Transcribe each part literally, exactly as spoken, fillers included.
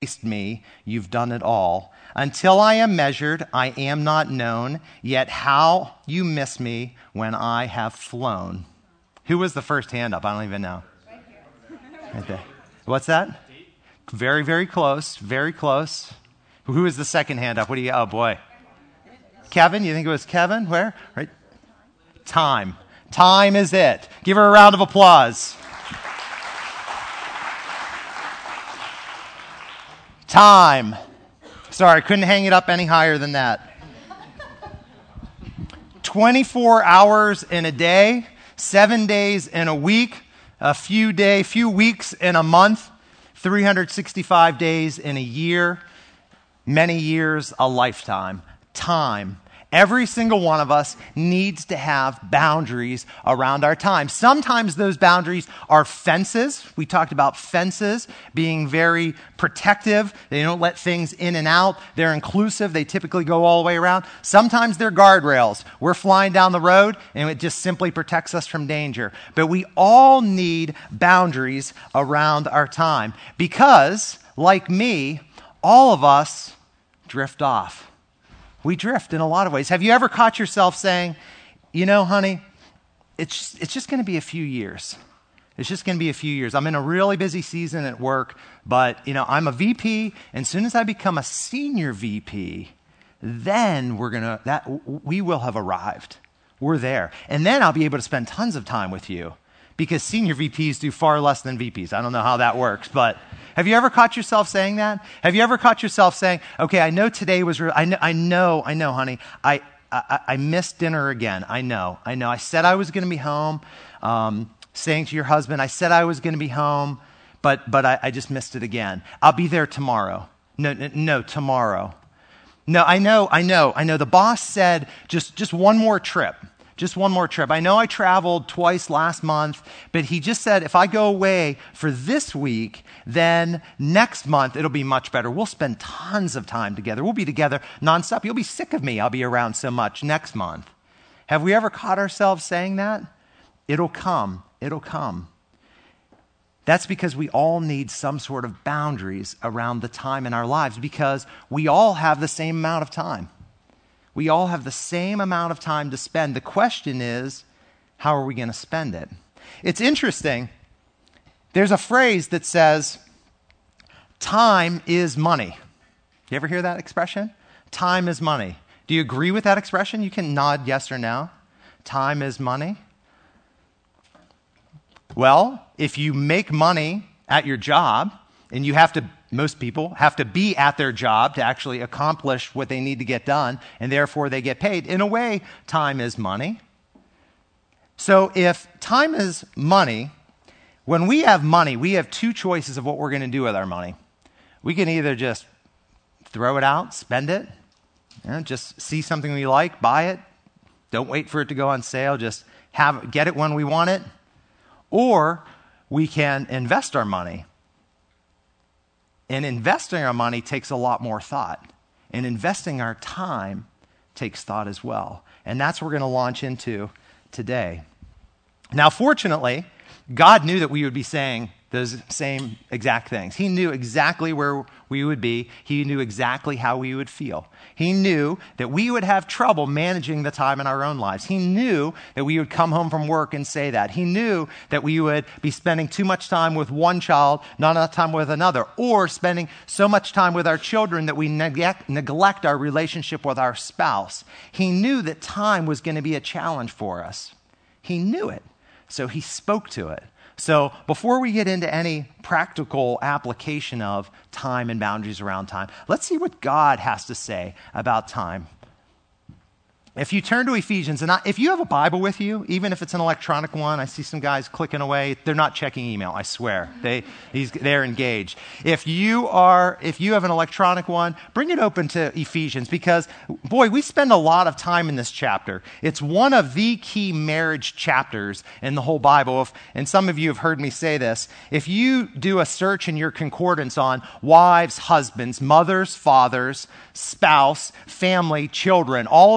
waste me, you've done it all. Until I am measured, I am not known, yet how you miss me when I have flown. Who was the first hand up? I don't even know. Right here. Right there. What's that? Very, very close. Very close. Who is the second hand up? What do you, oh boy. Kevin, you think it was Kevin? Where? Right. Time. Time is it. Give her a round of applause. Time. Sorry, I couldn't hang it up any higher than that. twenty-four hours in a day, seven days in a week, a few day, few weeks in a month, three hundred sixty-five days in a year, many years, a lifetime. Time. Every single one of us needs to have boundaries around our time. Sometimes those boundaries are fences. We talked about fences being very protective. They don't let things in and out. They're inclusive. They typically go all the way around. Sometimes they're guardrails. We're flying down the road and it just simply protects us from danger. But we all need boundaries around our time because, like me, all of us drift off. We drift in a lot of ways. Have you ever caught yourself saying, you know, honey, it's, it's just going to be a few years. It's just going to be a few years. I'm in a really busy season at work, but, you know, I'm a V P, and as soon as I become a senior V P, then we're going to, that we will have arrived. We're there. And then I'll be able to spend tons of time with you because senior V Ps do far less than V Ps. I don't know how that works, but have you ever caught yourself saying that? Have you ever caught yourself saying, okay, I know today was, re- I know, I know, I know, honey, I, I, I missed dinner again. I know, I know. I said I was going to be home, um, saying to your husband, I said I was going to be home, but, but I, I just missed it again. I'll be there tomorrow. No, no, no, tomorrow. No, I know, I know, I know. The boss said just, just one more trip. Just one more trip. I know I traveled twice last month, but he just said if I go away for this week, then next month it'll be much better. We'll spend tons of time together. We'll be together nonstop. You'll be sick of me. I'll be around so much next month. Have we ever caught ourselves saying that? It'll come. It'll come. That's because we all need some sort of boundaries around the time in our lives because we all have the same amount of time. We all have the same amount of time to spend. The question is, how are we going to spend it? It's interesting. There's a phrase that says, time is money. You ever hear that expression? Time is money. Do you agree with that expression? You can nod yes or no. Time is money. Well, if you make money at your job, and you have to Most people have to be at their job to actually accomplish what they need to get done, and therefore they get paid. In a way, time is money. So if time is money, when we have money, we have two choices of what we're going to do with our money. We can either just throw it out, spend it, you know, just see something we like, buy it, don't wait for it to go on sale, just have get it when we want it, or we can invest our money. And investing our money takes a lot more thought. And investing our time takes thought as well. And that's what we're going to launch into today. Now, fortunately, God knew that we would be saying those same exact things. He knew exactly where we would be. He knew exactly how we would feel. He knew that we would have trouble managing the time in our own lives. He knew that we would come home from work and say that. He knew that we would be spending too much time with one child, not enough time with another, or spending so much time with our children that we neglect, neglect our relationship with our spouse. He knew that time was going to be a challenge for us. He knew it, so he spoke to it. So before we get into any practical application of time and boundaries around time, let's see what God has to say about time. If you turn to Ephesians, and I, if you have a Bible with you, even if it's an electronic one, I see some guys clicking away. They're not checking email, I swear. They, he's, they're engaged. If you are, if you have an electronic one, bring it open to Ephesians because, boy, we spend a lot of time in this chapter. It's one of the key marriage chapters in the whole Bible. If, and some of you have heard me say this. If you do a search in your concordance on wives, husbands, mothers, fathers, spouse, family, children, all of those key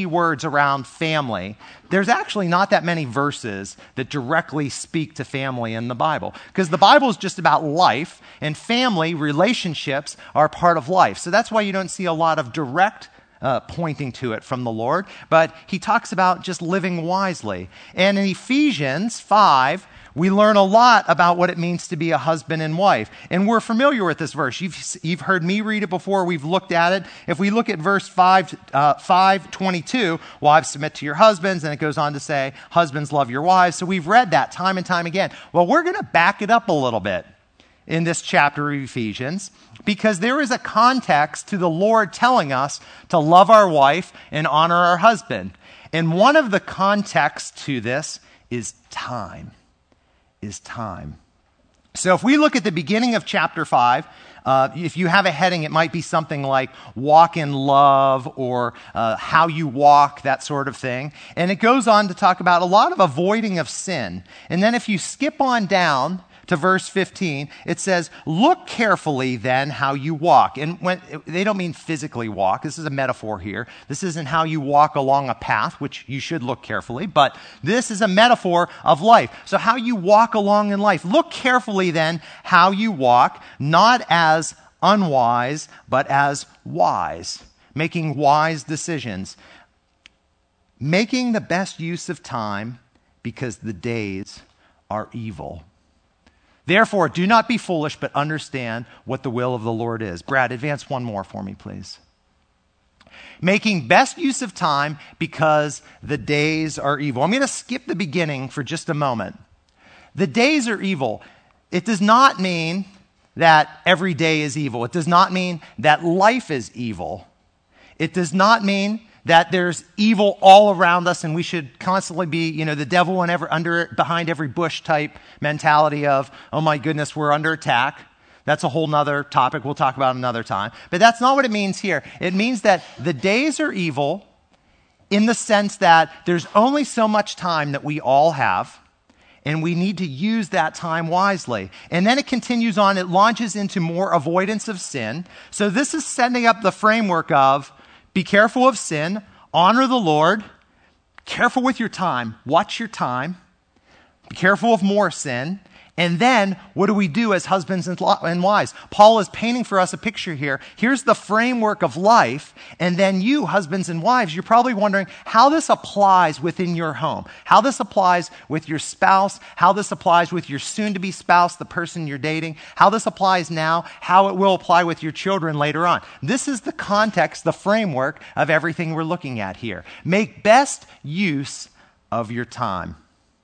key words around family, there's actually not that many verses that directly speak to family in the Bible. Because the Bible is just about life, and family, relationships are part of life. So that's why you don't see a lot of direct Uh, pointing to it from the Lord, but he talks about just living wisely. And in Ephesians five, we learn a lot about what it means to be a husband and wife. And we're familiar with this verse. You've, you've heard me read it before. We've looked at it. If we look at verse five, uh, five twenty-two, wives submit to your husbands, and it goes on to say, husbands love your wives. So we've read that time and time again. Well, we're going to back it up a little bit in this chapter of Ephesians, because there is a context to the Lord telling us to love our wife and honor our husband. And one of the contexts to this is time, is time. So if we look at the beginning of chapter five, uh, if you have a heading, it might be something like walk in love or uh, how you walk, that sort of thing. And it goes on to talk about a lot of avoiding of sin. And then if you skip on down to verse fifteen, it says, look carefully then how you walk. And when they don't mean physically walk. This is a metaphor here. This isn't how you walk along a path, which you should look carefully, but this is a metaphor of life. So how you walk along in life. Look carefully then how you walk, not as unwise, but as wise, making wise decisions, making the best use of time because the days are evil. Therefore, do not be foolish, but understand what the will of the Lord is. Brad, advance one more for me, please. Making best use of time because the days are evil. I'm going to skip the beginning for just a moment. The days are evil. It does not mean that every day is evil. It does not mean that life is evil. It does not mean that there's evil all around us and we should constantly be, you know, the devil and ever under behind every bush type mentality of, oh my goodness, we're under attack. That's a whole nother topic we'll talk about another time. But that's not what it means here. It means that the days are evil in the sense that there's only so much time that we all have, and we need to use that time wisely. And then it continues on. It launches into more avoidance of sin. So this is setting up the framework of be careful of sin, honor the Lord, careful with your time, watch your time, be careful of more sin. And then what do we do as husbands and wives? Paul is painting for us a picture here. Here's the framework of life. And then you, husbands and wives, you're probably wondering how this applies within your home, how this applies with your spouse, how this applies with your soon-to-be spouse, the person you're dating, how this applies now, how it will apply with your children later on. This is the context, the framework of everything we're looking at here. Make best use of your time.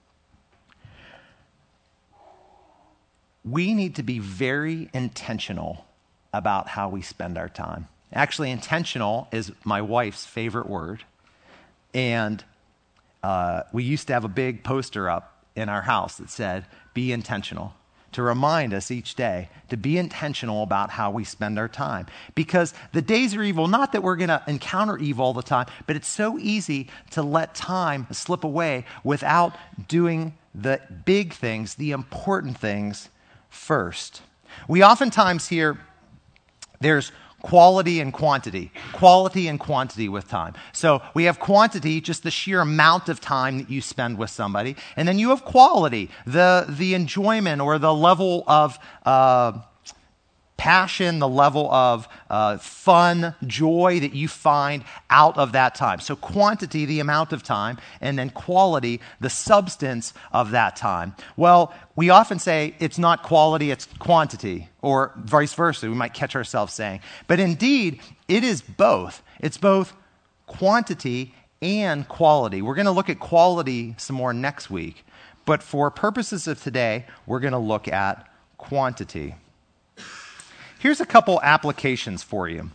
We need to be very intentional about how we spend our time. Actually, intentional is my wife's favorite word. And uh, we used to have a big poster up in our house that said, be intentional, to remind us each day to be intentional about how we spend our time. Because the days are evil, not that we're going to encounter evil all the time, but it's so easy to let time slip away without doing the big things, the important things first. We oftentimes hear there's quality and quantity, quality and quantity with time. So we have quantity, just the sheer amount of time that you spend with somebody. And then you have quality, the, the enjoyment or the level of uh, passion, the level of uh, fun, joy that you find out of that time. So quantity, the amount of time, and then quality, the substance of that time. Well, we often say it's not quality, it's quantity, or vice versa. We might catch ourselves saying. But indeed, it is both. It's both quantity and quality. We're going to look at quality some more next week. But for purposes of today, we're going to look at quantity. Here's a couple applications for you.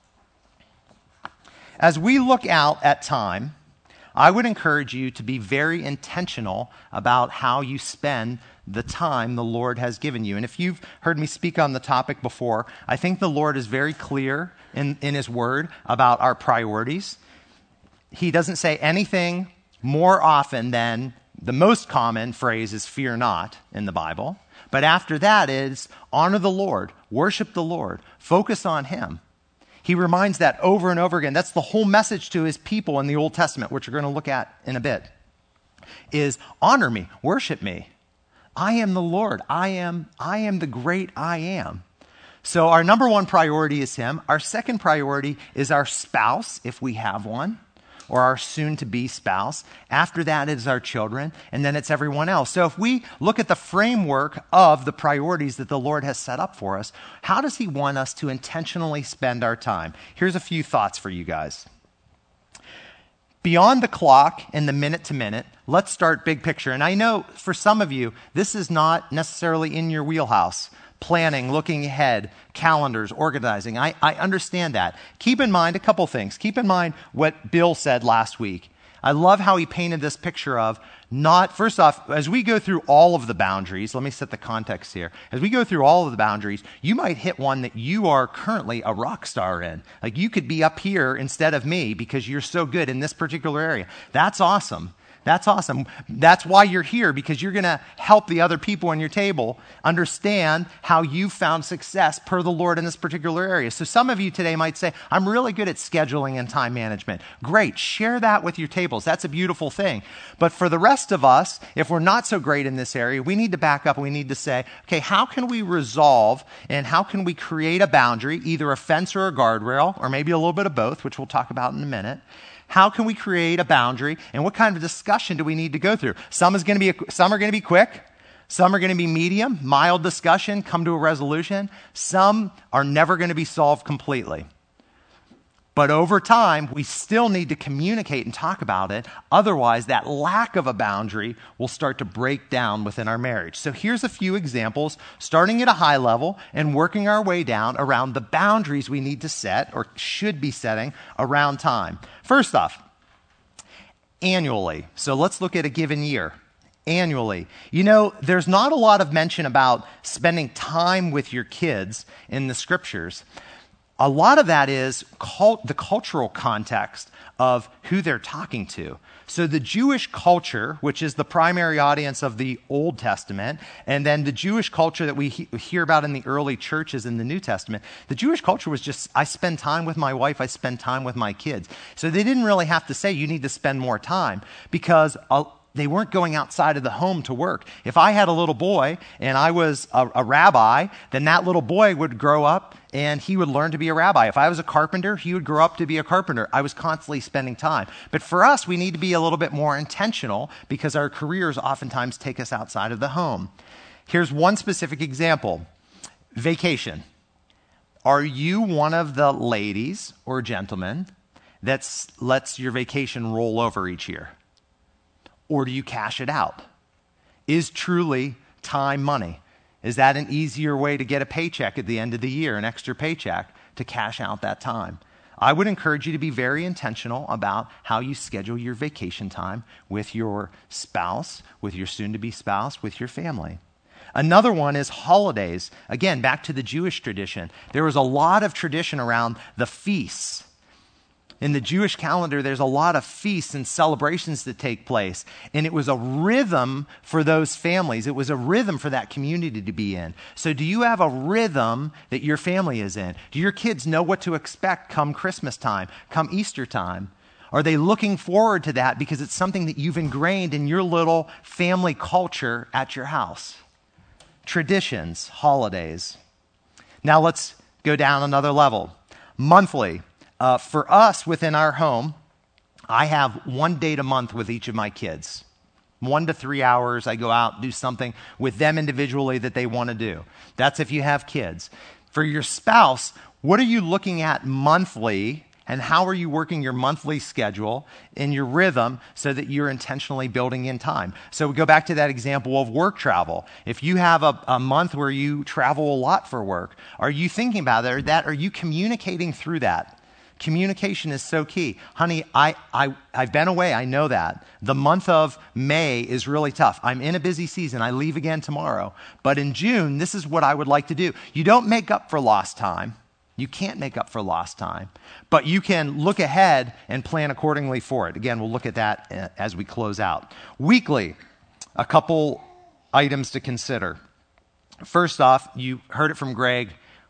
As we look out at time, I would encourage you to be very intentional about how you spend the time the Lord has given you. And if you've heard me speak on the topic before, I think the Lord is very clear in, in His Word about our priorities. He doesn't say anything more often than the most common phrase is fear not in the Bible. But after that is honor the Lord, worship the Lord, focus on Him. He reminds that over and over again. That's the whole message to his people in the Old Testament, which we're going to look at in a bit, is honor me, worship me. I am the Lord. I am, I am the great I am. So our number one priority is him. Our second priority is our spouse, if we have one, or our soon-to-be spouse. After that is our children, and then it's everyone else. So if we look at the framework of the priorities that the Lord has set up for us, how does he want us to intentionally spend our time? Here's a few thoughts for you guys. Beyond the clock and the minute to minute, let's start big picture. And I know for some of you, this is not necessarily in your wheelhouse. Planning, looking ahead, calendars, organizing. I, I understand that. Keep in mind a couple things. Keep in mind what Bill said last week. I love how he painted this picture of not, first off, as we go through all of the boundaries, let me set the context here. As we go through all of the boundaries, you might hit one that you are currently a rock star in. Like you could be up here instead of me because you're so good in this particular area. That's awesome. That's awesome. That's why you're here, because you're going to help the other people on your table understand how you found success per the Lord in this particular area. So some of you today might say, I'm really good at scheduling and time management. Great. Share that with your tables. That's a beautiful thing. But for the rest of us, if we're not so great in this area, we need to back up and we need to say, okay, how can we resolve and how can we create a boundary, either a fence or a guardrail, or maybe a little bit of both, which we'll talk about in a minute. How can we create a boundary, and what kind of discussion do we need to go through? Some is going to be a, some are going to be quick, some are going to be medium, mild discussion, come to a resolution. Some are never going to be solved completely. But over time, we still need to communicate and talk about it. Otherwise, that lack of a boundary will start to break down within our marriage. So here's a few examples, starting at a high level and working our way down around the boundaries we need to set or should be setting around time. First off, annually. So let's look at a given year. Annually. You know, there's not a lot of mention about spending time with your kids in the scriptures. A lot of that is cult, the cultural context of who they're talking to. So the Jewish culture, which is the primary audience of the Old Testament, and then the Jewish culture that we he- hear about in the early churches in the New Testament, the Jewish culture was just, I spend time with my wife, I spend time with my kids. So they didn't really have to say, you need to spend more time, because a, they weren't going outside of the home to work. If I had a little boy and I was a, a rabbi, then that little boy would grow up and he would learn to be a rabbi. If I was a carpenter, he would grow up to be a carpenter. I was constantly spending time. But for us, we need to be a little bit more intentional because our careers oftentimes take us outside of the home. Here's one specific example. Vacation. Are you one of the ladies or gentlemen that lets your vacation roll over each year? Or do you cash it out? Is truly time money? Is that an easier way to get a paycheck at the end of the year, an extra paycheck, to cash out that time? I would encourage you to be very intentional about how you schedule your vacation time with your spouse, with your soon-to-be spouse, with your family. Another one is holidays. Again, back to the Jewish tradition. There was a lot of tradition around the feasts. In the Jewish calendar, there's a lot of feasts and celebrations that take place. And it was a rhythm for those families. It was a rhythm for that community to be in. So do you have a rhythm that your family is in? Do your kids know what to expect come Christmas time, come Easter time? Are they looking forward to that because it's something that you've ingrained in your little family culture at your house? Traditions, holidays. Now let's go down another level. Monthly. Uh, for us within our home, I have one date a month with each of my kids. One to three hours, I go out, do something with them individually that they want to do. That's if you have kids. For your spouse, what are you looking at monthly, and how are you working your monthly schedule in your rhythm so that you're intentionally building in time? So we go back to that example of work travel. If you have a, a month where you travel a lot for work, are you thinking about that? Are you communicating through that? Communication is so key. Honey, I, I, I've been away. I know that. The month of May is really tough. I'm in a busy season. I leave again tomorrow. But in June, this is what I would like to do. You don't make up for lost time. You can't make up for lost time. But you can look ahead and plan accordingly for it. Again, we'll look at that as we close out. Weekly, a couple items to consider. First off, you heard it from Greg.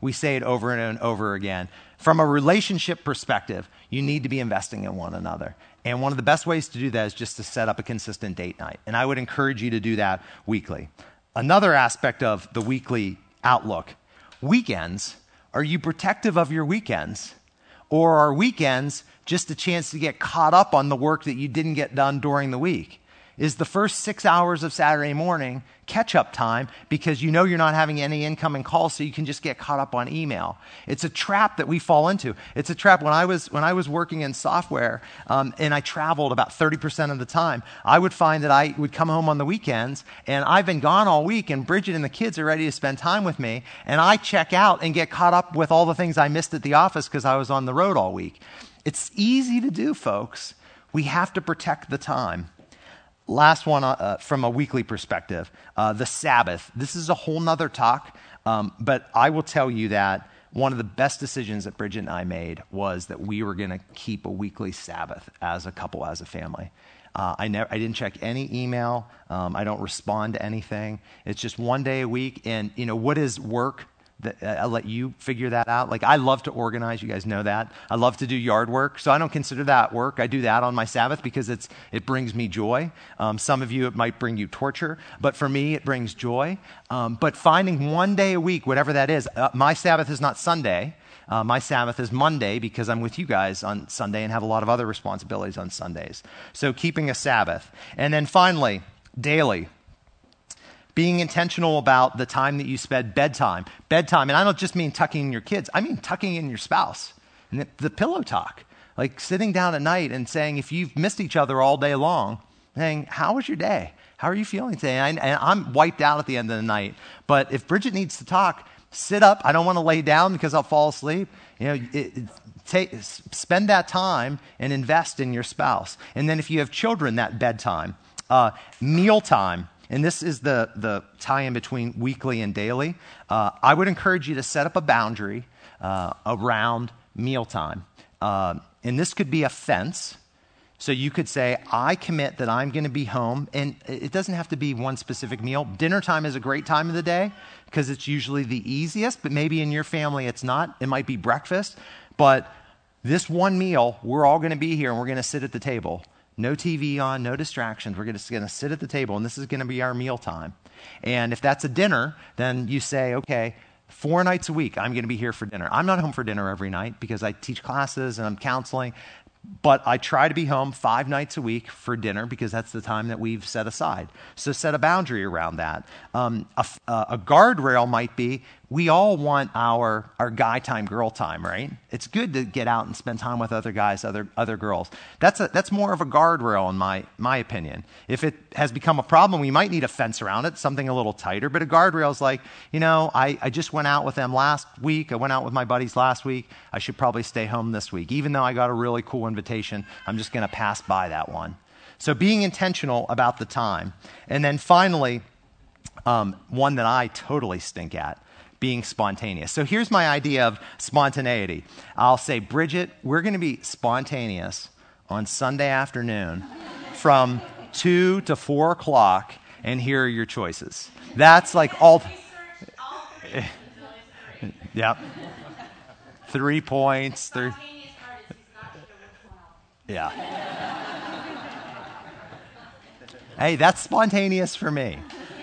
We say it over and over again. From a relationship perspective, you need to be investing in one another. And one of the best ways to do that is just to set up a consistent date night. And I would encourage you to do that weekly. Another aspect of the weekly outlook, weekends. Are you protective of your weekends? Or are weekends just a chance to get caught up on the work that you didn't get done during the week? Is the first six hours of Saturday morning catch-up time because you know you're not having any incoming calls, so you can just get caught up on email? It's a trap that we fall into. It's a trap. When I was when I was working in software um, and I traveled about thirty percent of the time, I would find that I would come home on the weekends, and I've been gone all week, and Bridget and the kids are ready to spend time with me, and I check out and get caught up with all the things I missed at the office because I was on the road all week. It's easy to do, folks. We have to protect the time. Last one uh, from a weekly perspective, uh, the Sabbath. This is a whole nother talk, um, but I will tell you that one of the best decisions that Bridget and I made was that we were going to keep a weekly Sabbath as a couple, as a family. Uh, I never, I didn't check any email. Um, I don't respond to anything. It's just one day a week. And you know, what is work? That, uh, I'll let you figure that out. Like, I love to organize. You guys know that. I love to do yard work. So I don't consider that work. I do that on my Sabbath because it's it brings me joy. Um, some of you, it might bring you torture. But for me, it brings joy. Um, but finding one day a week, whatever that is, uh, my Sabbath is not Sunday. Uh, my Sabbath is Monday because I'm with you guys on Sunday and have a lot of other responsibilities on Sundays. So keeping a Sabbath. And then finally, daily. Being intentional about the time that you spend bedtime. Bedtime, and I don't just mean tucking in your kids. I mean tucking in your spouse. And the, the pillow talk. Like sitting down at night and saying, if you've missed each other all day long, saying, how was your day? How are you feeling today? And, I, and I'm wiped out at the end of the night. But if Bridget needs to talk, sit up. I don't want to lay down because I'll fall asleep. You know, it, it, take, spend that time and invest in your spouse. And then if you have children, that bedtime. Uh, mealtime. And this is the, the tie-in between weekly and daily. Uh, I would encourage you to set up a boundary uh, around mealtime. Uh, and this could be a fence. So you could say, I commit that I'm going to be home. And it doesn't have to be one specific meal. Dinner time is a great time of the day because it's usually the easiest. But maybe in your family it's not. It might be breakfast. But this one meal, we're all going to be here and we're going to sit at the table. No T V on, no distractions. We're just going to sit at the table, and this is going to be our meal time. And if that's a dinner, then you say, okay, four nights a week, I'm going to be here for dinner. I'm not home for dinner every night because I teach classes and I'm counseling, but I try to be home five nights a week for dinner because that's the time that we've set aside. So set a boundary around that. Um, a, a guardrail might be, we all want our, our guy time, girl time, right? It's good to get out and spend time with other guys, other other girls. That's a, that's more of a guardrail in my my opinion. If it has become a problem, we might need a fence around it, something a little tighter. But a guardrail is like, you know, I, I just went out with them last week. I went out with my buddies last week. I should probably stay home this week. Even though I got a really cool invitation, I'm just going to pass by that one. So being intentional about the time. And then finally, um, one that I totally stink at. Being spontaneous. So here's my idea of spontaneity. I'll say, Bridget, we're going to be spontaneous on Sunday afternoon from two to four o'clock, and here are your choices. That's like all. Yep. Three points. Three. Yeah. Hey, that's spontaneous for me.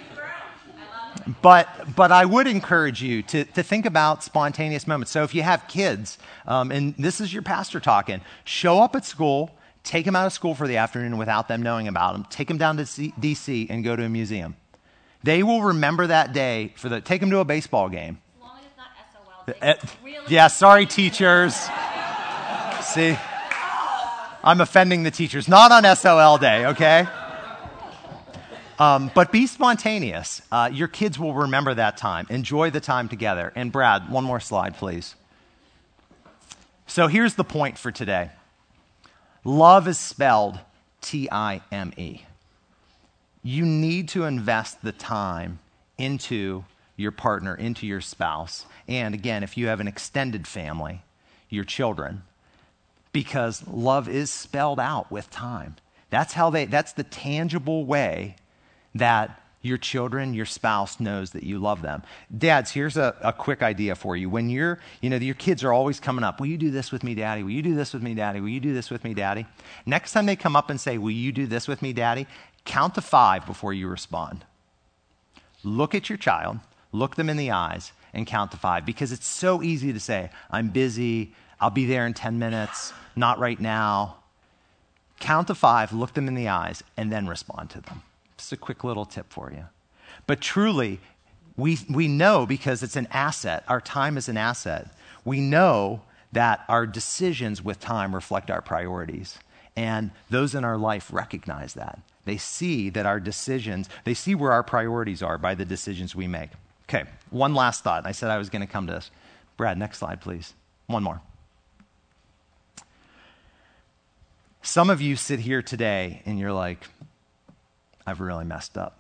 But but I would encourage you to, to think about spontaneous moments. So if you have kids, um, and this is your pastor talking, show up at school, take them out of school for the afternoon without them knowing about them, take them down to D C and go to a museum. They will remember that day for the, take them to a baseball game. As long as it's not S O L day. Uh, really? Yeah, sorry teachers. See, I'm offending the teachers. Not on S O L day, okay? Um, but be spontaneous. Uh, your kids will remember that time. Enjoy the time together. And Brad, one more slide, please. So here's the point for today. Love is spelled T I M E. You need to invest the time into your partner, into your spouse. And again, if you have an extended family, your children, because love is spelled out with time. That's how they, that's the tangible way that Your children, your spouse knows that you love them. Dads, here's a, a quick idea for you. When you're, you know, your kids are always coming up, will you do this with me, Daddy? Will you do this with me, Daddy? Will you do this with me, Daddy? Next time they come up and say, will you do this with me, Daddy? Count to five before you respond. Look at your child, look them in the eyes, and count to five, because it's so easy to say, I'm busy, I'll be there in ten minutes, not right now. Count to five, look them in the eyes, and then respond to them. Just a quick little tip for you. But truly, we, we know, because it's an asset, our time is an asset, we know that our decisions with time reflect our priorities. And those in our life recognize that. They see that our decisions, they see where our priorities are by the decisions we make. Okay, one last thought. I said I was going to come to this. Brad, next slide, please. One more. Some of you sit here today and you're like, I've really messed up.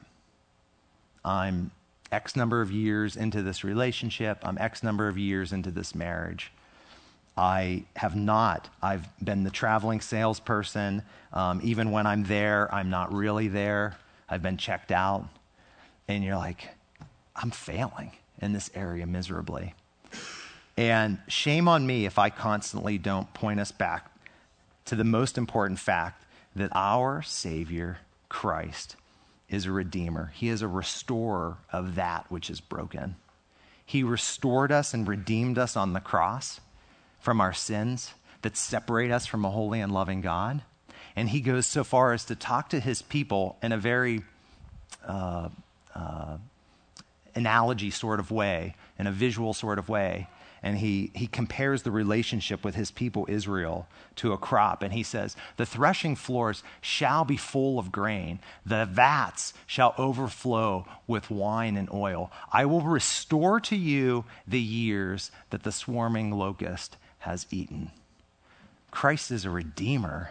I'm X number of years into this relationship. I'm X number of years into this marriage. I have not. I've been the traveling salesperson. Um, even when I'm there, I'm not really there. I've been checked out. And you're like, I'm failing in this area miserably. And shame on me if I constantly don't point us back to the most important fact that our Savior, Christ, is a redeemer. He is a restorer of that which is broken. He restored us and redeemed us on the cross from our sins that separate us from a holy and loving God. And he goes so far as to talk to his people in a very uh, uh, analogy sort of way, in a visual sort of way. And he, he compares the relationship with his people Israel to a crop. And he says, the threshing floors shall be full of grain. The vats shall overflow with wine and oil. I will restore to you the years that the swarming locust has eaten. Christ is a redeemer.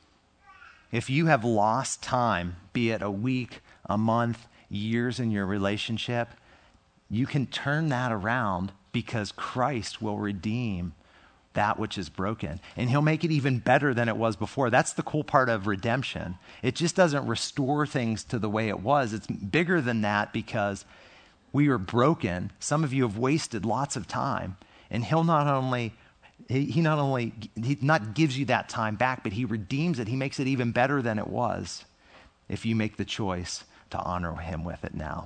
If you have lost time, be it a week, a month, years in your relationship, you can turn that around, because Christ will redeem that which is broken. And he'll make it even better than it was before. That's the cool part of redemption. It just doesn't restore things to the way it was. It's bigger than that, because we were broken. Some of you have wasted lots of time. And he'll not only, he, he not only, he not gives you that time back, but he redeems it. He makes it even better than it was if you make the choice to honor him with it now.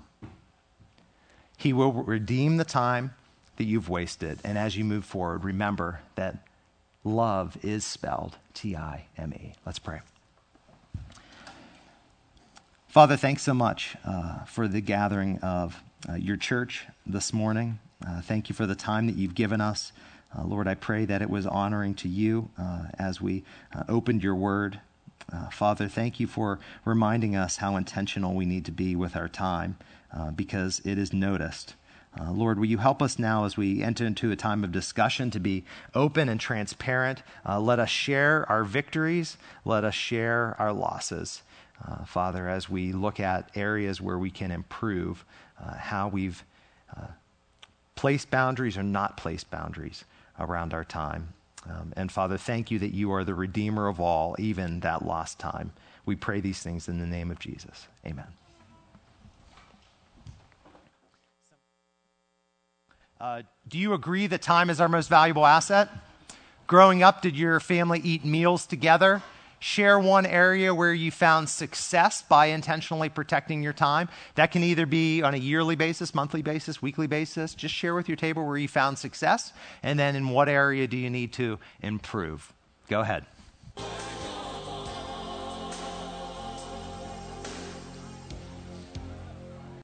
He will redeem the time that you've wasted. And as you move forward, remember that love is spelled T I M E. Let's pray. Father, thanks so much uh, for the gathering of uh, your church this morning. Uh, thank you for the time that you've given us. Uh, Lord, I pray that it was honoring to you uh, as we uh, opened your word. Uh, Father, thank you for reminding us how intentional we need to be with our time, uh, because it is noticed. Uh, Lord, will you help us now as we enter into a time of discussion to be open and transparent? Uh, let us share our victories. Let us share our losses. Uh, Father, as we look at areas where we can improve, uh, how we've uh, placed boundaries or not placed boundaries around our time. Um, and Father, thank you that you are the Redeemer of all, even that lost time. We pray these things in the name of Jesus. Amen. Uh, do you agree that time is our most valuable asset? Growing up, did your family eat meals together? Share one area where you found success by intentionally protecting your time. That can either be on a yearly basis, monthly basis, weekly basis. Just share with your table where you found success, and then in what area do you need to improve. Go ahead.